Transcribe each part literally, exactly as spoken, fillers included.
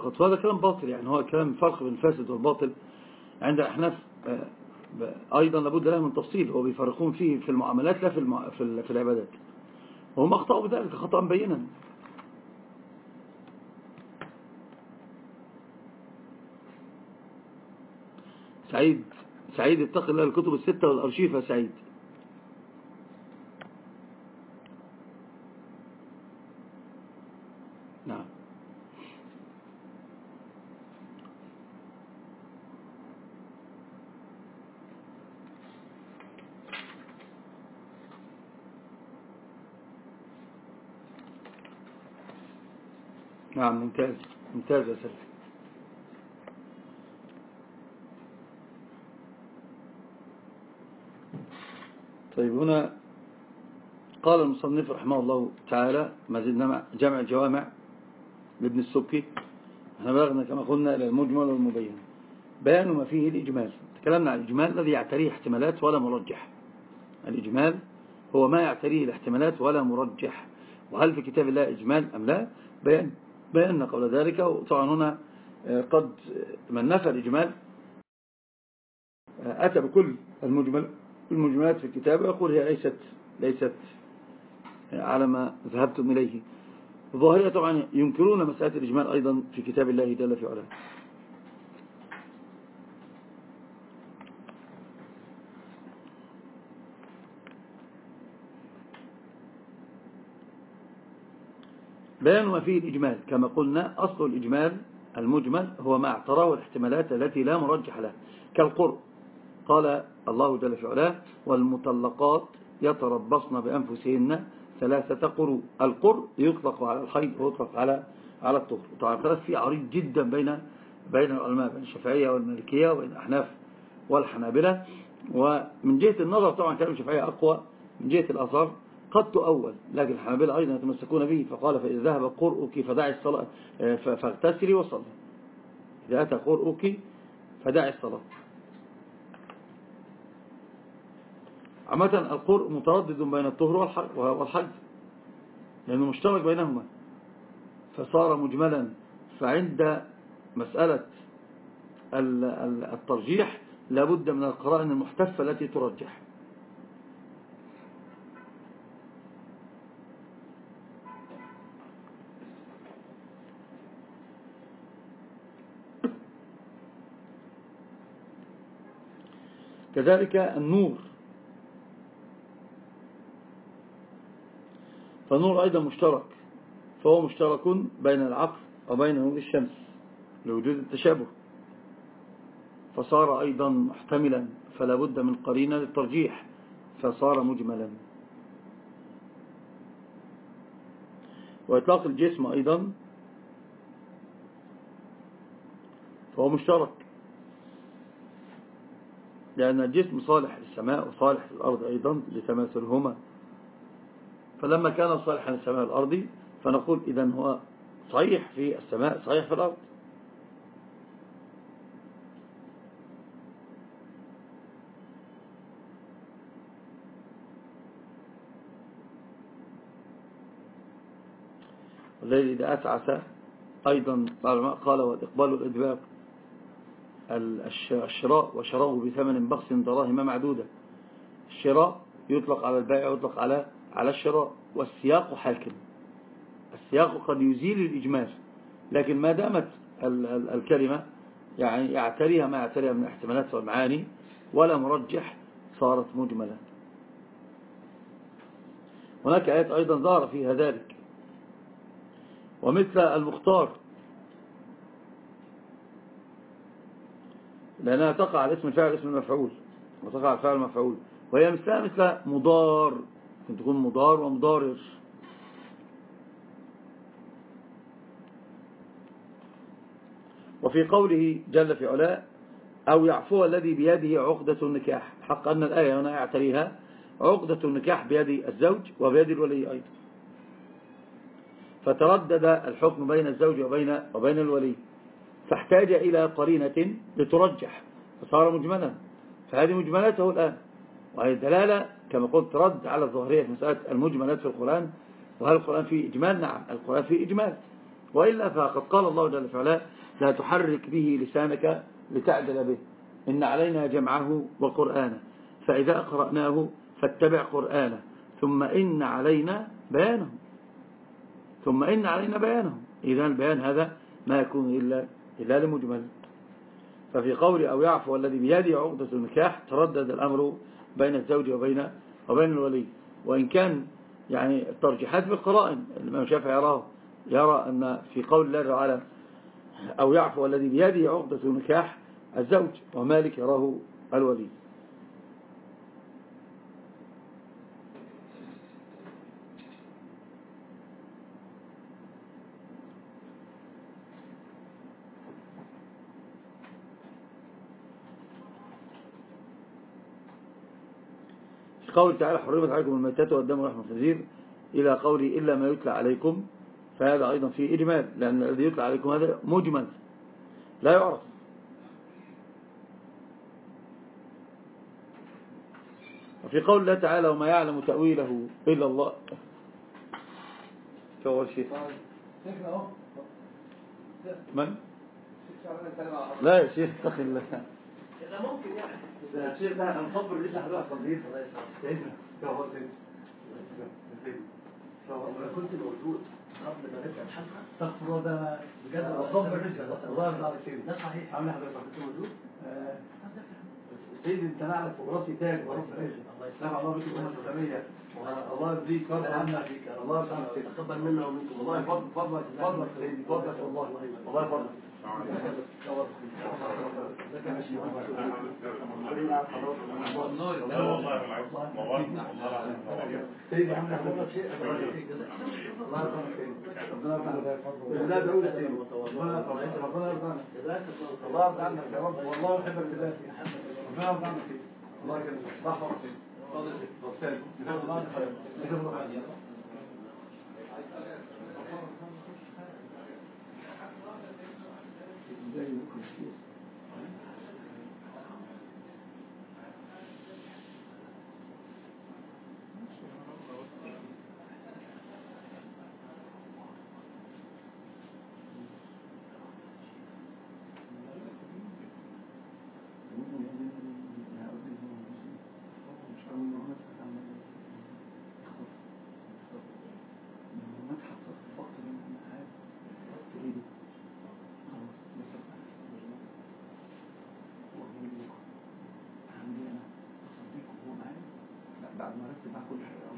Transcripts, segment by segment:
فقط، وهذا كلام باطل. يعني هو كلام فرق بين الفاسد والباطل عند الأحناف أيضا لابد له من تفصيل. هو بيفرقون فيه في المعاملات لا في, المع... في, في العبادات، وهم أخطأوا بذلك خطأ بينا. سعيد سعيد اتق الله، الكتب الستة والأرشيف يا سعيد. نعم. نعم ممتاز ممتاز يا سيدي. طيب هنا قال المصنف رحمه الله تعالى ما زلنا مع جمع الجوامع لابن السبكي. احنا بلغنا كما قلنا إلى المجمل والمبين، بيان ما فيه الإجمال. تكلمنا عن الإجمال الذي يعتريه احتمالات ولا مرجح. الإجمال هو ما يعتريه الاحتمالات ولا مرجح. وهل في كتاب الله إجمال أم لا؟ بيان بياننا قبل ذلك. وطبعا هنا قد من نفى الإجمال أتى بكل المجمل المجملات في الكتاب ويقول هي ليست ليست على ما ذهبتم إليه. الظاهرية طبعا ينكرون مسألة الإجمال أيضا في كتاب الله جل في علاه. بيان ما فيه الإجمال كما قلنا. أصل الإجمال المجمل هو ما اعتراه الاحتمالات التي لا مرجح لها كالقرء. قال الله جل في علاه والمطلقات يتربصن بأنفسهن ثلاثة قروء. القرء يطلق على الحيض ويطلق على على الطهر. طبعا الخلاف فيه عريض جدا بين بين العلماء، بين الشافعية والمالكية وبين الأحناف والحنابلة. ومن جهة النظر طبعا كلام الشافعية أقوى، من جهة الأثر قد تؤول، لكن الحنابلة أيضا يتمسكون به. فقال فإذا ذهب قرؤك فدعي الصلاة فاغتسلي وصلي. إذا أتى قرؤك فدعي الصلاة. عامة القرء متردد بين الطهر والحيض لأنه مشترك بينهما فصار مجملا. فعند مسألة الترجيح لابد من القرائن المحتفة التي ترجح. كذلك النور، فالنور أيضا مشترك، فهو مشترك بين العقل وبين نور الشمس لوجود التشابه، فصار أيضا محتملا فلا بد من قرينة للترجيح فصار مجملا. وإطلاق الجسم أيضا فهو مشترك لأن الجسم صالح للسماء وصالح للأرض أيضا لتماثلهما. فلما كان صالحا للسماء والأرض فنقول إذن هو صحيح في السماء صحيح في الأرض. والليل إذا أسعس أيضا قال والإقبال والإدبار الشراء وشراؤه بثمن بخس دراهم معدودة. الشراء يطلق على البيع ويطلق على على الشراء. والسياق حاكم، السياق قد يزيل الإجمال، لكن ما دامت الكلمة يعني يعتريها ما يعتريها من احتمالات والمعاني ولا مرجح صارت مجملة. هناك آيات أيضا ظهر فيها ذلك، ومثل المختار لأنها تقع على اسم الفاعل اسم المفعول وتقع على الفاعل المفعول، وهي مثلها مثل مضار، ممكن تكون مضار ومضارر. وفي قوله جل في علاه أو يعفو الذي بيده عقدة النكاح، حق أن الآية هنا يعتريها عقدة النكاح بيد الزوج وبيد الولي أيضا، فتردد الحكم بين الزوج وبين وبين الولي فاحتاج إلى قرينة لترجح فصار مجملا. فهذه مجملاته الآن، وهي دلالة كما قلت رد على الظاهرية في مسألة المجملات في القرآن. وهل القرآن فيه إجمال؟ نعم القرآن فيه إجمال، وإلا فقد قال الله جل وعلا لا تحرك به لسانك لتعدل به إن علينا جمعه وقرآنه فإذا قرأناه فاتبع قرآنه ثم إن علينا بيانه ثم إن علينا بيانه. إذن البيان هذا ما يكون إلا, إلا لمجمل. ففي قول أو يعفو الذي بيده عقدة النكاح تردد الأمر بين الزوج وبين وبين الولي، وإن كان يعني الترجيحات بالقرائن. الإمام الشافعي يراه يرى أن في قول الله تعالى أو يعفو الذي بيده عقدة النكاح الزوج، ومالك يراه الولي. قول تعالى حرمت عليكم الميتات والدم ولحم الخنزير إلى قولي إلا ما يتلى عليكم، فهذا أيضا فيه إجمال، لأن الذي يتلى عليكم هذا مجمل لا يعرف. وفي قول الله تعالى وما يعلم تأويله إلا الله. فأول شيء من؟ لا يا شيخ اتق الله. إذا ممكن يعني يا شيخ لا نصبر لسه حضرتك صديق سيدنا فهو سيدنا أنا كنت موجود قبل ما نبدأ الحلقة. استغفر الله ده بجد أصبر لسه الله يرضى عليك سيدنا. ده صحيح. عامل حضرتك كنت موجود؟ سيدي انت نعلم فوق راسي تاج ورب راسي. نفع الله بك الأمة الإسلامية. الله يرضيك ويرضى عنك. الله يرضى عنك. تقبل منا ومنكم. والله فضل فضلك فضلك سيدي فضلك والله والله فضلك. سيدي عم نحضر شيء الله يرضى عنك. ربنا يرضى عنك. لا دعوة سيدي. ربنا يرضى عنك. ربنا يرضى عنك. الله يرضى عنك يا رب والله يحبك بالله. ربنا يرضى عنك. الله يكرمك. صح وصيب. فضل فضل. جزاك الله خير. جزاك الله خير. بعد ما ركب مع كل حاجة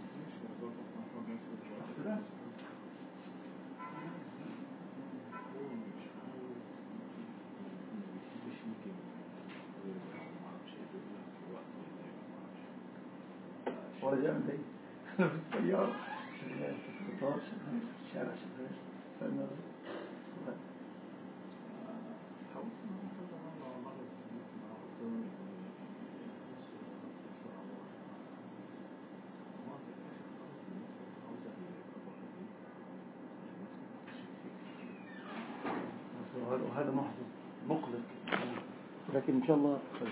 ولا جاء من أنا في السيارة شغال في القطار شغال في الشارع شغال فأنا وهذا محزن مقلق لكن إن شاء الله خير.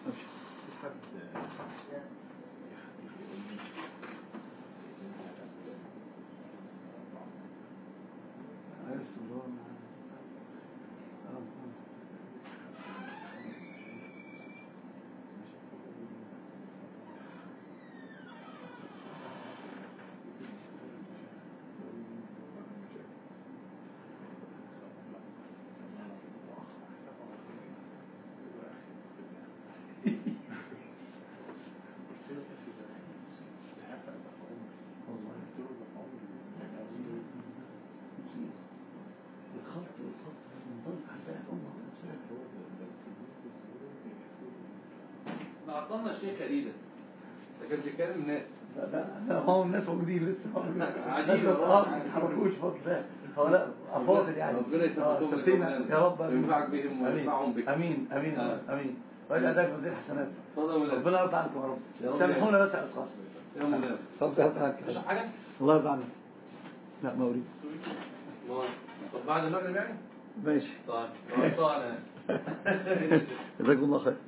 أعطانا الشيخ خليلا لكن بيتكلم الناس. لا لا لا هو الناس موجودين لسه عجيب ما تحركوش فضل الله هؤلاء أفاضل يعني. ربنا يثبتهم يا رب وينفعك بهم وينفعهم بك. امين امين امين ويجعل ذلك وزير حسنات. ربنا يرضى عنكم يا رب. سامحونا بس يا اشخاص يا مولانا. اتفضل يا عنك حاجه. الله يرضى عنك. لا ما اريد. طب بعد المغرب يعني ماشي طيب طبعا. جزاكم الله خير.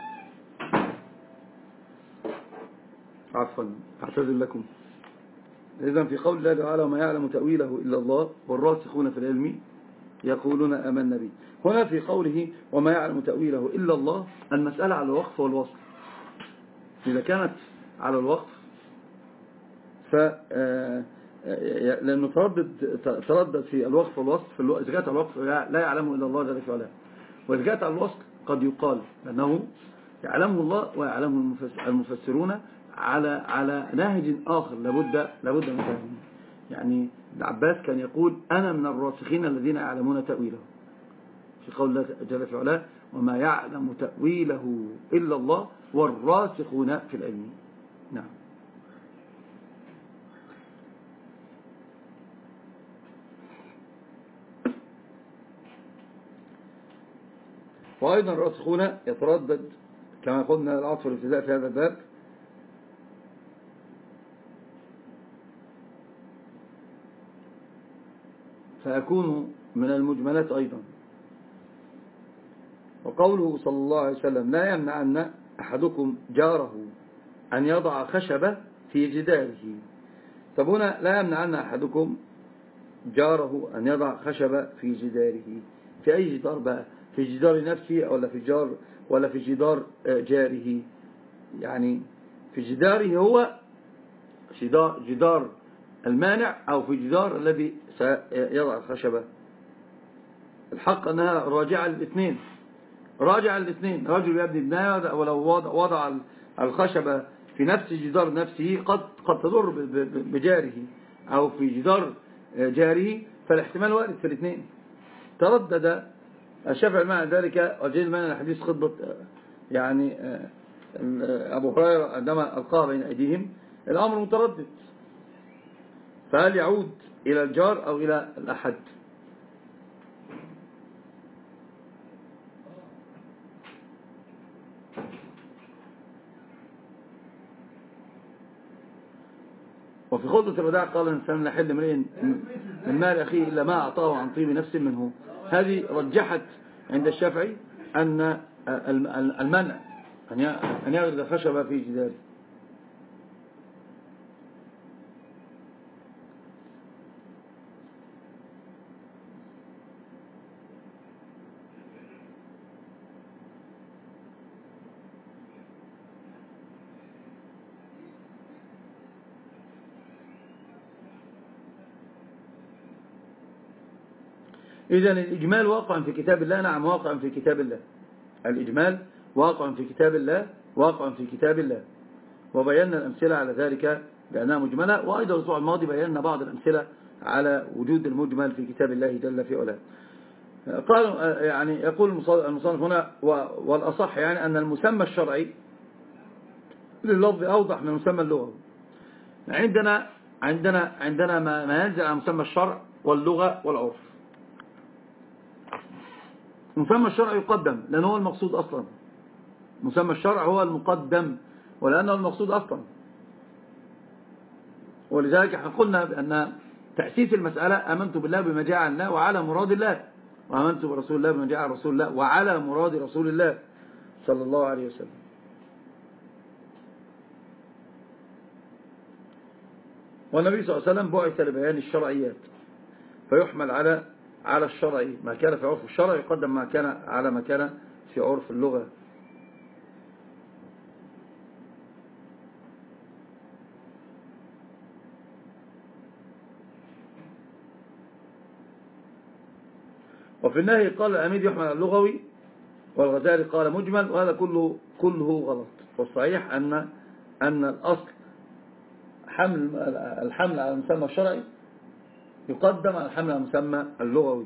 عفوا اعتذر لكم. إذن في قول الله تعالى وما يعلم تأويله إلا الله والراسخون في العلم يقولون آمنا به. هنا في قوله وما يعلم تأويله إلا الله المسألة على الوقف والوصل. إذا كانت على الوقف ف لأنه تردد تردد في الوقف والوصل. في إذا كانت على الوقف لا يعلمه إلا الله جل في علاه، وإذا كانت على الوصل قد يقال أنه يعلمه الله ويعلمه المفسرون على على نهج آخر لابد لابد من فهمه. يعني ابن عباس كان يقول أنا من الراسخين الذين يعلمون تأويله، في قول الله جل في علاه وما يعلم تأويله إلا الله والراسخون في العلم. نعم. وأيضا الراسخون يتردد كما قلنا العطف والابتداء في هذا الباب فيكون من المجملات أيضا. وقوله صلى الله عليه وسلم لا يمنعن أحدكم جاره أن يضع خشبة في جداره. طب هنا لا يمنعن أحدكم جاره أن يضع خشبة في جداره، في أي جدار بقى؟ في جدار نفسه ولا في جدار ولا في جدار جاره؟ يعني في جداره هو جدار, جدار المانع أو في جدار الذي سيضع الخشبة. الحق أنها راجعة الاثنين، راجع الاثنين. رجل يبني بناء ولو وضع الخشبة في نفس جدار نفسه قد قد تضر بجاره أو في جدار جاره، فالاحتمال وارد في الاثنين. تردد الشافعي مع ذلك وجد من الحديث خطبة يعني أبو هريرة عندما ألقاها بين أيديهم. الأمر متردد، فهل يعود إلى الجار أو إلى الأحد؟ وفي خطبة الوداع قال الإنسان لا يحل امرئ من مال أخيه إلا ما أعطاه عن طيب نفس منه. هذه رجحت عند الشافعي أن المنع أن يغرز خشبة في جداره. إذن الإجمال واقع في كتاب الله. نعم واقع في كتاب الله. الإجمال واقع في كتاب الله، واقع في كتاب الله، وبينا الأمثلة على ذلك بأنها مجملة. وأيضا الأسبوع الماضي بينا بعض الأمثلة على وجود المجمل في كتاب الله جل في علاه. قال يعني يقول المصنف هنا والأصح يعني أن المسمى الشرعي لللفظ أوضح من المسمى اللغوي. عندنا عندنا عندنا ما ينزل على مسمى الشرع واللغة والعرف. مسمى الشرع يقدم لأنه هو المقصود أصلا. مسمى الشرع هو المقدم ولأنه المقصود أصلا. ولذلك احنا قلنا بأن تأسيس المسألة آمنت بالله بما جاء عن الله وعلى مراد الله، وآمنت برسول الله بما جاء عن رسول الله وعلى مراد رسول الله صلى الله عليه وسلم. والنبي صلى الله عليه وسلم بعث لبيان الشرعيات، فيحمل على على الشرعي ما كان في عرف الشرع يقدم ما كان على ما كان في عرف اللغة. وفي النهي قال الأميد يحمل على اللغوي، والغزالي قال مجمل، وهذا كله كله غلط. والصحيح أن أن الأصل حمل الحمل على المسمى الشرعي يقدم على الحمل على المسمى اللغوي.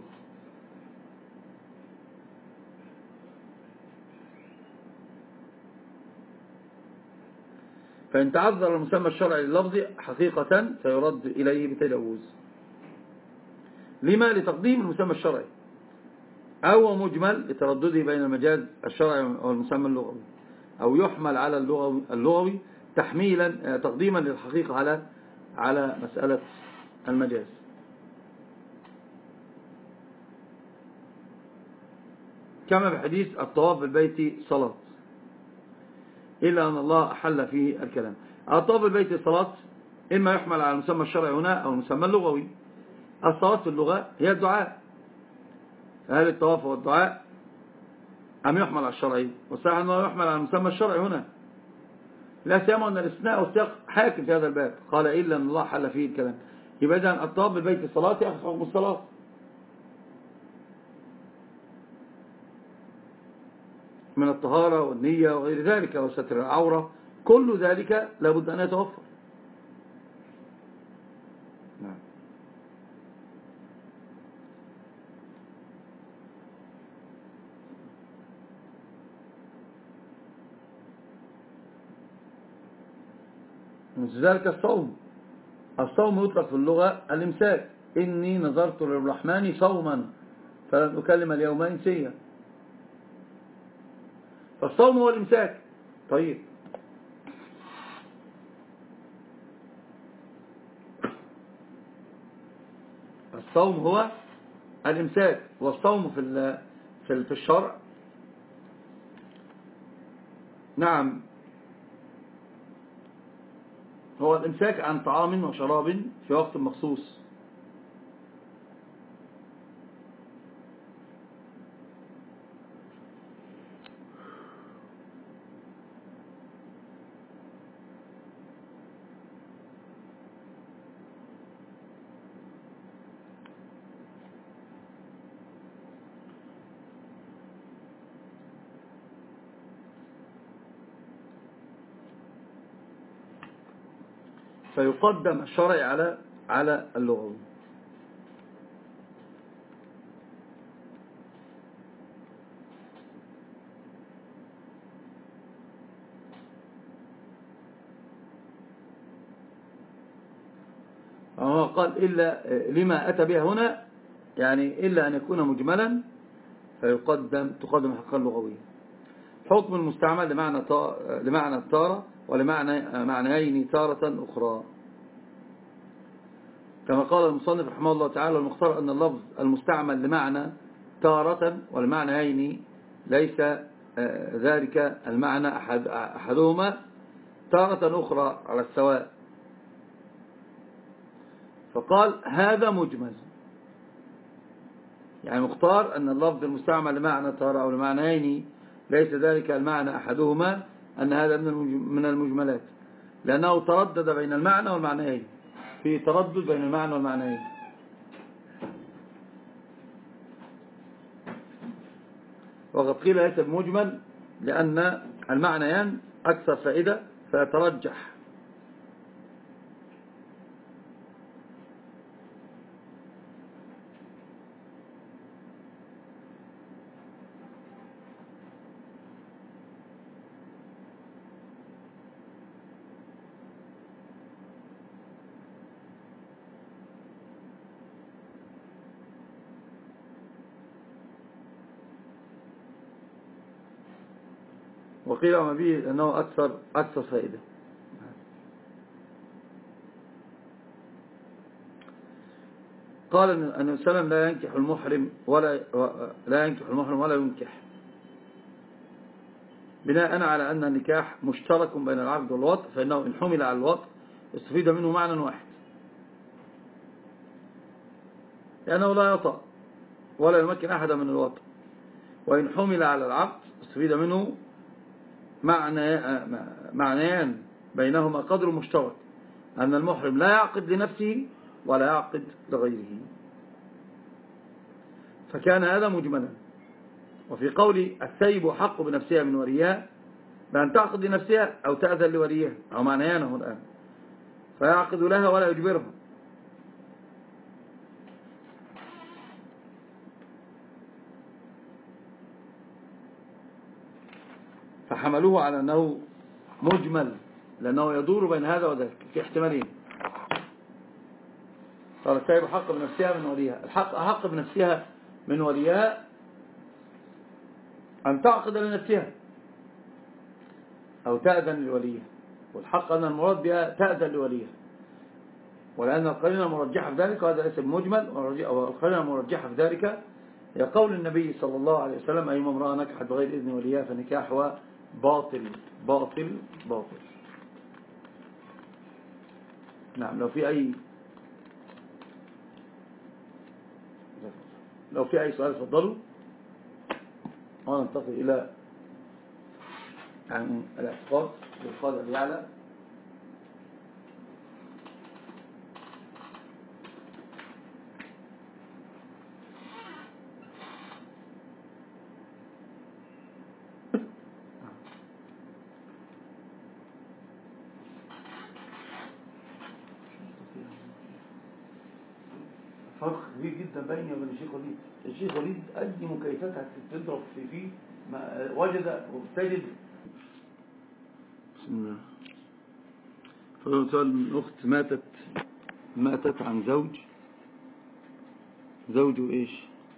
فإن تعذر المسمى الشرعي لللفظ حقيقة سيرد إليه بتجوز. لما؟ لتقديم المسمى الشرعي، أو مجمل لتردده بين المجاز الشرعي والمسمى اللغوي، أو يحمل على اللغوي, اللغوي تحميلا تقديما للحقيقة على على مسألة المجاز. كما في حديث الطواف بالبيت صلاة، إلا أن الله أحل فيه الكلام. الطواف بالبيت صلاة إما يحمل على المسمى الشرعي هنا أو المسمى اللغوي. الصواب في اللغة هي الدعاء، هل الطواف هو الدعاء أم يحمل على الشرعي؟ والصحيح أنه يحمل على المسمى الشرعي هنا، لا سيما أن الاستثناء والسياق حاكم في هذا الباب، قال إلا أن الله حل فيه الكلام. يبقى إذن الطواف بالبيت الصلاة يأخذ حكم الصلاة من الطهارة والنية وغير ذلك وستر العورة، كل ذلك لابد أن يتوفر. نعم. من ذلك الصوم، الصوم يطلق في اللغة الإمساك، إني نظرت للرحمن صوما فلن أكلم اليوم إنسيا، فالصوم هو الإمساك. طيب الصوم هو الإمساك، والصوم في في الشرع نعم هو الإمساك عن طعام وشراب في وقت مخصوص. فيقدم الشرعي على على اللغوي. هو قال إلا لما أتى بها هنا، يعني إلا أن يكون مجملا فيقدم تقدم الحقيقة اللغوية. حكم المستعمل لمعنى لمعنى التارة ولمعنى معنيين تارة أخرى، كما قال المصنف رحمه الله تعالى: المختار أن اللفظ المستعمل لمعنى تارة والمعنيين ليس ذلك المعنى أحد أحدهما تارة أخرى على السواء. فقال هذا مجمل، يعني مختار أن اللفظ المستعمل لمعنى تارة أو لمعنيين ليس ذلك المعنى أحدهما، أن هذا من المجملات، لأنه تردد بين المعنى والمعنيين، في تردد بين المعنى والمعنيين. وقد قيل ليس بمجمل لأن المعنيان أكثر فائدة فيترجح. وقيل وما به أنه أكثر أكثر فائدة. قال أن السلام لا ينكح المحرم ولا لا ينكح المحرم ولا ينكح، بناء على أن النكاح مشترك بين العقد والوطء، فإنه إن حمل على الوطء استفيد منه معنى واحد، لأنه لا يطأ ولا يمكن أحدا من الوطء. وإن حمل على العقد استفيد منه معنى معنيان بينهما قدر مشترك، أن المحرم لا يعقد لنفسه ولا يعقد لغيره، فكان هذا مجملا. وفي قول السيب حق بنفسها من وليها، بأن تعقد لنفسها أو تأذن لوليها، أو معنيانه الآن، فيعقد لها ولا يجبرها. فحملوه على أنه مجمل، لأنه يدور بين هذا وذاك في احتمالين. قال السيب حق بنفسها من وليها، الحق أحق بنفسها من وليها أن تعقد لنفسها أو تأذن لوليها، والحق أن المراد بها تأذن لوليها، ولأن القرينة المرجحة في ذلك، وهذا ليس بمجمل، والقرينة المرجحة في ذلك هي قول النبي صلى الله عليه وسلم: أيما امرأة نكحت بغير إذن وليها فنكاحها باطل باطل باطل. نعم لو في أي لو في أي سؤال تفضلوا وننتقل إلى عن الاعتقاد بالقادر يعلى. فرق كبير جدا بيني وبين الشيخ وليد. الشيخ وليد أي مكيفات هتضرب في فيه وجد وتجد. بسم الله. فلو سؤال من أخت ماتت ماتت عن زوج زوجه إيش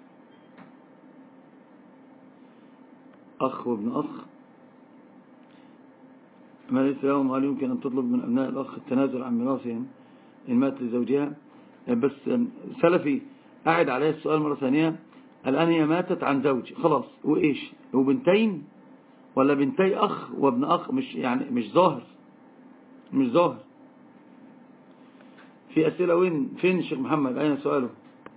أخ وابن أخ، ما ليس لهم هل يمكن أن تطلب من أبناء الأخ التنازل عن ميراثهم إن مات لزوجها؟ بس سلفي أعد عليها السؤال مرة ثانية. الآن هي ماتت عن زوج خلاص وإيش وبنتين ولا بنتي أخ وابن أخ؟ مش يعني مش ظاهر مش ظاهر في أسئلة. وين فين الشيخ محمد؟ أين سؤاله؟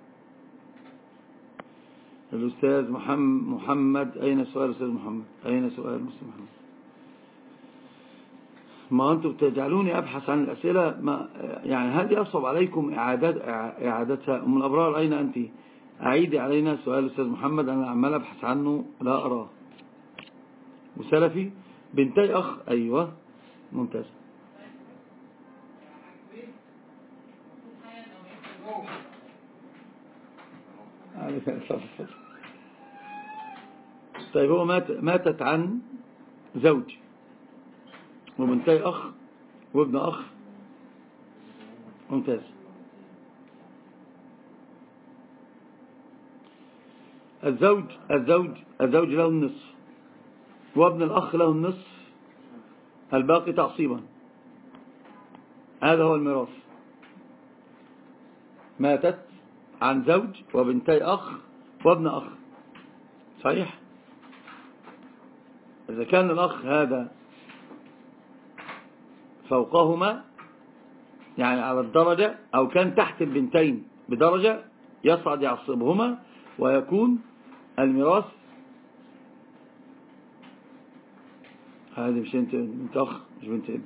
الأستاذ محمد محمد أين سؤال الأستاذ محمد؟ أين سؤال الأستاذ محمد؟ ما أنتم بتجعلوني أبحث عن الأسئلة ما يعني هذه أصعب عليكم إعادة إعادتها. أم الأبرار أين أنت؟ أعيدي علينا سؤال الأستاذ محمد، أنا عمال أبحث عنه لا أراه. وسلفي بنتي أخ أيوة ممتاز. طيب هو مات ماتت عن زوج وبنتي أخ وابن أخ ممتاز. الزوج الزوج الزوج له النصف وابن الأخ له النصف الباقي تعصيبا. هذا هو الميراث. ماتت عن زوج وبنتي أخ وابن أخ صحيح. إذا كان الأخ هذا فوقهما يعني على الدرجة أو كان تحت البنتين بدرجة يصعد يعصبهما ويكون الميراث. هذه مش انت بنت أخ مش بنت ابن.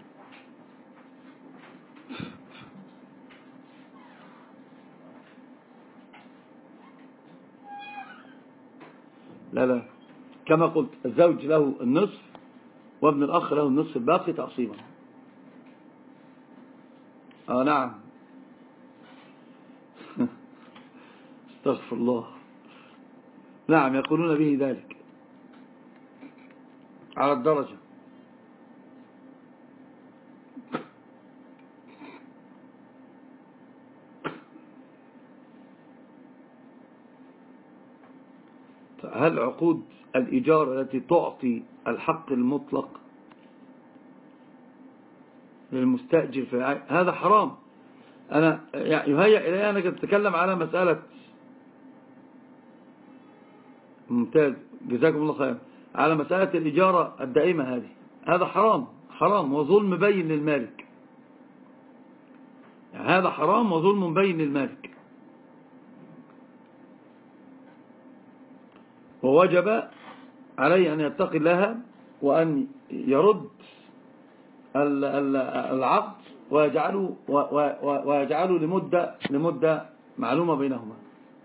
لا لا كما قلت الزوج له النصف وابن الأخ له النصف الباقي تعصيبا. آه نعم استغفر الله. نعم يقولون به ذلك على الدرجة. هل عقود الإيجار التي تعطي الحق المطلق للمستأجر في العين هذا حرام؟ أنا يهيأ إلي أنا كنت أتكلم على مسألة. ممتاز جزاكم الله خير. على مسألة الإجارة الدائمة هذه هذا حرام حرام وظلم بين للمالك. يعني هذا حرام وظلم بين للمالك ووجب عليه أن يتقي الله وأن يرد العقد ويجعله ويجعله لمدة لمدة معلومة بينهما.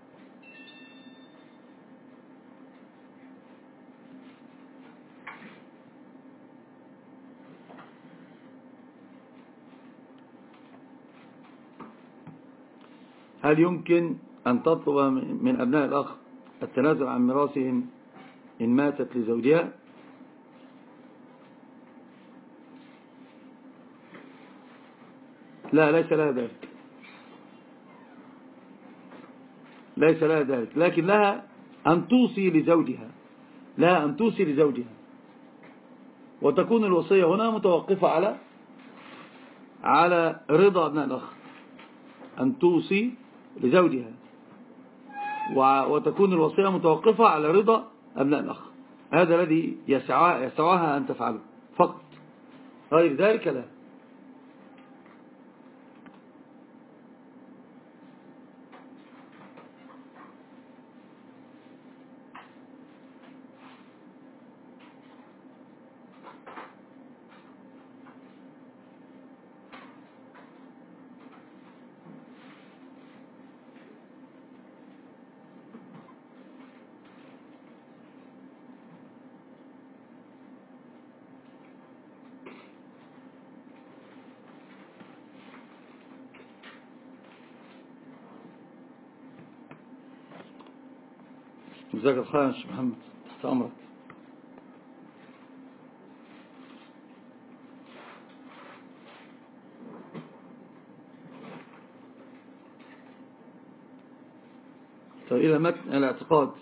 هل يمكن أن تطلب من أبناء الأخ التنازل عن ميراثهم إن ماتت لزوجها؟ لا ليس لها ذلك ليس لها ذلك لكن لها أن توصي لزوجها لها أن توصي لزوجها وتكون الوصية هنا متوقفة على على رضا أبناء الأخ. أن توصي لزوجها وتكون الوصية متوقفة على رضا أبناء الأخ. هذا الذي يسعاها أن تفعله فقط غير ذلك لا. جزاك الله خير يا شيخ محمد، تحت أمرك. طيب إلى متن الاعتقاد.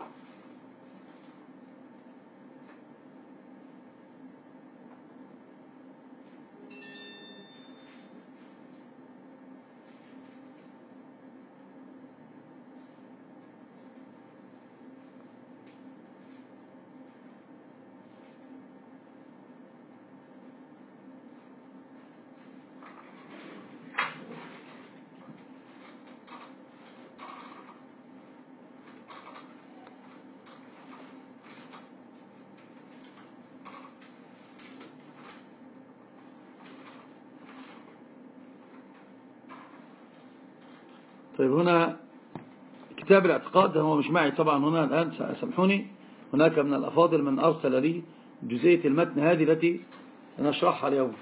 طيب هنا كتاب الاعتقاد هو مش معي طبعا هنا الآن، سامحوني. هناك من الأفاضل من أرسل لي جزئية المتن هذه التي نشرحها اليوم.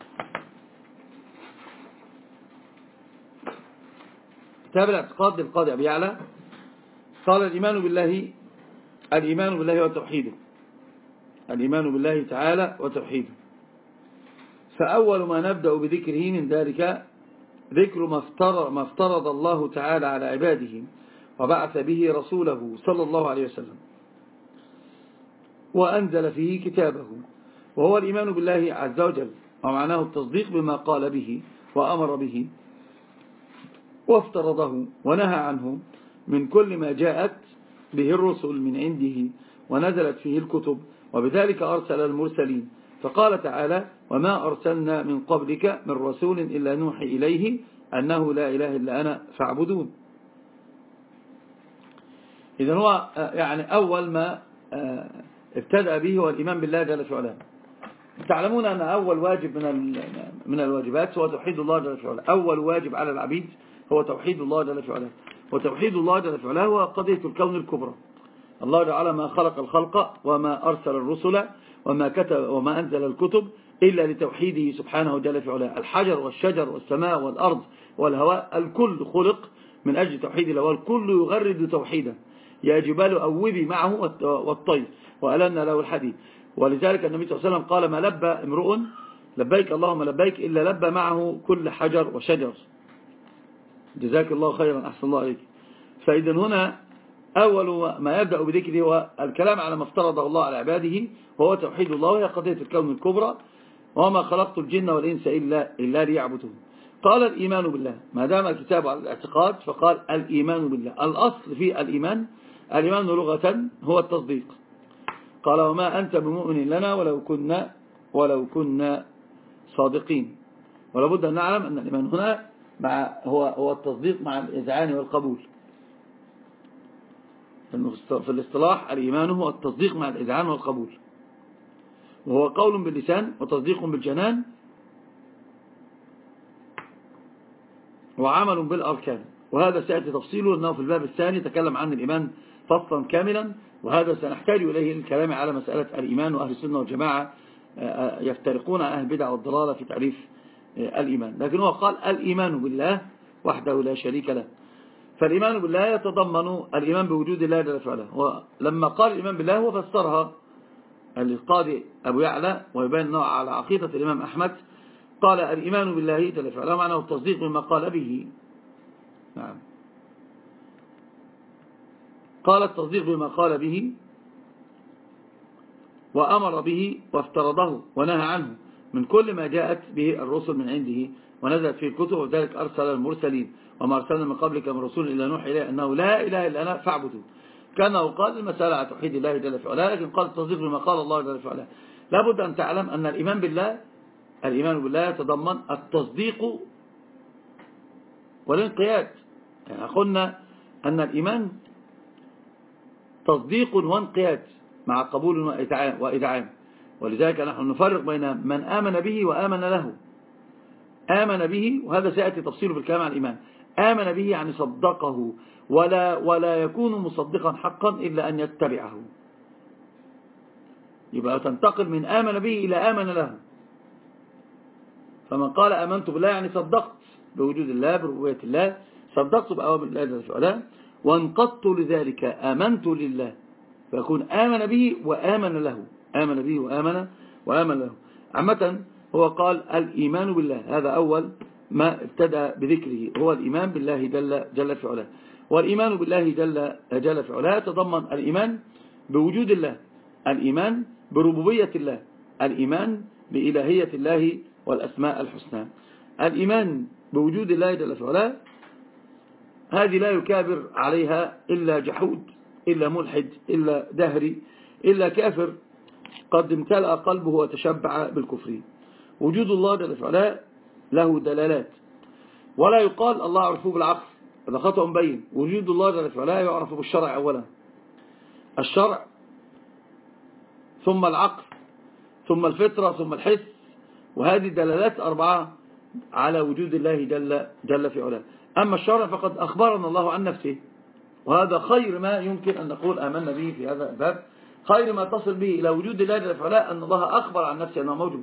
كتاب الاعتقاد للقاضي أبي يعلى قال: الإيمان بالله الإيمان بالله وتوحيده، الإيمان بالله تعالى وتوحيده. فأول ما نبدأ بذكره من ذلك ذكر ما افترض, ما افترض الله تعالى على عباده وبعث به رسوله صلى الله عليه وسلم وأنزل فيه كتابه، وهو الإيمان بالله عز وجل، ومعناه التصديق بما قال به وأمر به وافترضه ونهى عنه من كل ما جاءت به الرسل من عنده ونزلت فيه الكتب، وبذلك أرسل المرسلين. فقال تعالى: وما أرسلنا من قبلك من رسول إلا نوحي إليه أنه لا إله إلا أنا فاعبدون. إذن هو يعني أول ما ابتدأ به هو الإيمان بالله جل وعلا. تعلمون أن أول واجب من من الواجبات هو توحيد الله جل وعلا. أول واجب على العبيد هو توحيد الله جل وعلا، وتوحيد الله جل وعلا هو قضية الكون الكبرى. الله تعالى ما خلق الخلق وما أرسل الرسل وما كتب وما أنزل الكتب إلا لتوحيده سبحانه جل وعلا. الحجر والشجر والسماء والأرض والهواء الكل خلق من أجل توحيد الله، والكل يغرد توحيدا. يا جبال أوبي معه والطير وألنا له الحديد. ولذلك النبي صلى الله عليه وسلم قال: ما لبى امرؤ لبيك اللهم لبيك إلا لبى معه كل حجر وشجر. جزاك الله خيرا، أحسن الله عليك. فإذا هنا أول ما يبدأ بذكره هو الكلام على ما افترضه الله على عباده، وهو توحيد الله، وهي قضية الكون الكبرى. وما خلقت الجن والإنس إلا, إلا ليعبدون. قال: الإيمان بالله، ما دام الكتاب على الاعتقاد فقال الإيمان بالله. الأصل في الإيمان، الإيمان لغة هو التصديق. قال: وما أنت بمؤمن لنا ولو كنا ولو كنا صادقين. ولابد أن نعلم أن الإيمان هنا مع هو هو التصديق مع الإذعان والقبول. في الاصطلاح الإيمان هو التصديق مع الإذعان والقبول، وهو قول باللسان وتصديق بالجنان وعمل بالأركان. وهذا سيأتي تفصيله لأنه في الباب الثاني تكلم عن الإيمان فصلا كاملا، وهذا سنحتاج إليه الكلام على مسألة الإيمان. وأهل السنة والجماعة يفترقون أهل البدع والضلالة في تعريف الإيمان، لكن هو قال الإيمان بالله وحده لا شريك له. فالإيمان بالله يتضمن الإيمان بوجود الله جل وعلا. ولما قال الإيمان بالله هو فسرها القاضي أبو يعلى ويبين أنه على عقيدة الإمام أحمد. قال: الإيمان بالله جل وعلا معناه التصديق بما قال به. نعم، قال التصديق بما قال به وأمر به وافترضه ونهى عنه من كل ما جاءت به الرسل من عنده ونزلت فيه الكتب، وذلك أرسل المرسلين. وما أرسلنا من قبلك من رسول إلا نوحي إليه أنه لا إله إلا أنا فاعبدوا. كانه قال المسألة على توحيد الله جل وعلا، لكن قال التصديق بما قال الله جل وعلا. لابد أن تعلم أن الإيمان بالله الإيمان بالله يتضمن التصديق والانقياد. يعني قلنا أن الإيمان تصديق وانقياد مع قبول وإذعان. ولذلك نحن نفرق بين من آمن به وآمن له. آمن به، وهذا سيأتي تفصيله في الكلام عن الإيمان. آمن به يعني صدقه، ولا, ولا يكون مصدقا حقا إلا أن يتبعه. يبقى تنتقل من آمن به إلى آمن له. فمن قال آمنت بالله يعني صدقت بوجود الله بربوبية الله، صدقت بأوامر الله جل وعلا، وانقضت لذلك آمنت لله، فيكون آمن به وآمن له، آمن به وآمن وآمن له. عامة هو قال الإيمان بالله، هذا أول ما ابتدأ بذكره، هو الإيمان بالله جل, جل في علاه. والإيمان بالله جل, جل في علاه يتضمن الإيمان بوجود الله، الإيمان بربوبية الله، الإيمان بإلهية الله والأسماء الحسنى. الإيمان بوجود الله جل في علاه هذه لا يكابر عليها إلا جحود، إلا ملحد، إلا دهري، إلا كافر قد امتلأ قلبه وتشبع بالكفر. وجود الله جل في علاه له دلالات، ولا يقال الله عرفه بالعقل، هذا خطأ مبين. وجود الله جل في علاه يعرف بالشرع أولا، الشرع ثم العقل ثم الفطرة ثم الحس، وهذه دلالات أربعة على وجود الله جل, جل في علاه. أما الشرع فقد أخبرنا الله عن نفسه، وهذا خير ما يمكن أن نقول آمنا به في هذا الباب، خير ما تصل به إلى وجود الله جل في علاه أن الله أخبر عن نفسه أنه موجود.